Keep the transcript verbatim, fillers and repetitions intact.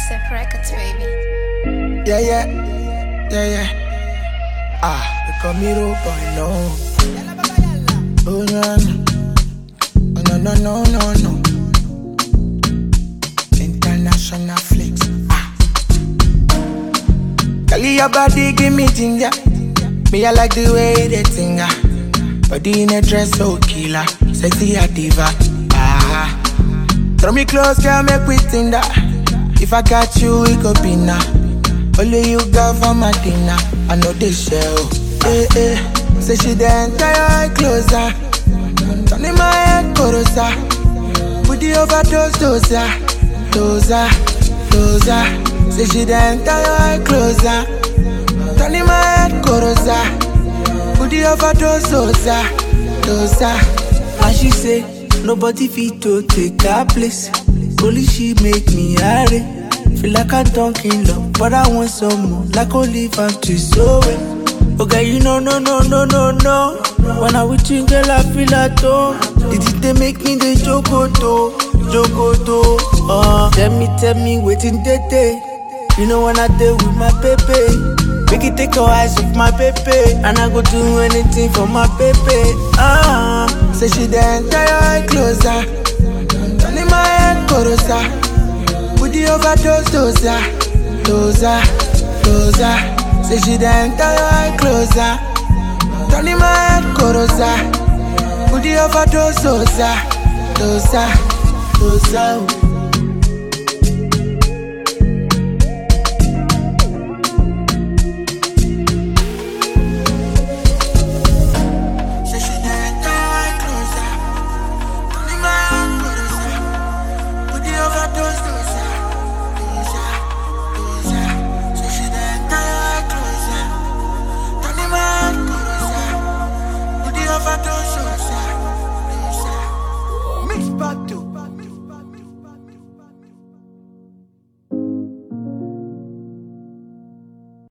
Step Records, baby. Yeah, yeah, yeah, yeah. Ah, they call me Roboy, no. Oh, no, no, no, no, no, no, no. International flex. Ah. Cali your body, give me ginger. Me, I like the way they tinga. Body in a dress, so killer. Sexy a diva. Ah. Throw me close, girl, make we tinder. If I got you, it could be now. Only you got for my dinner. I know this shell. Eh, eh. Say she the entire closer. Turning my head closer. Put the overdose doser. Doser, doser. Say she the entire closer. Turning my head closer. Put the overdose doser. Doser. And she say, nobody fit to take her place. Only she make me hurry. Feel like I don't in love, but I want some more. Like olive and twist away. Okay, you know, no, no, no, no, no. When I with you, girl, I feel at home. Did it they make me the jokoto, jokoto? Uh, tell me, tell me, waiting the day. You know when I deal with my baby. Make it take your eyes off my baby. And I go do anything for my baby. Ah, uh, say she the entire closer. Turning my head closer. Put the overdose doser, doser, doser. Say she the entire closer. Turning my head closer. Put the overdose doser, doser, doser.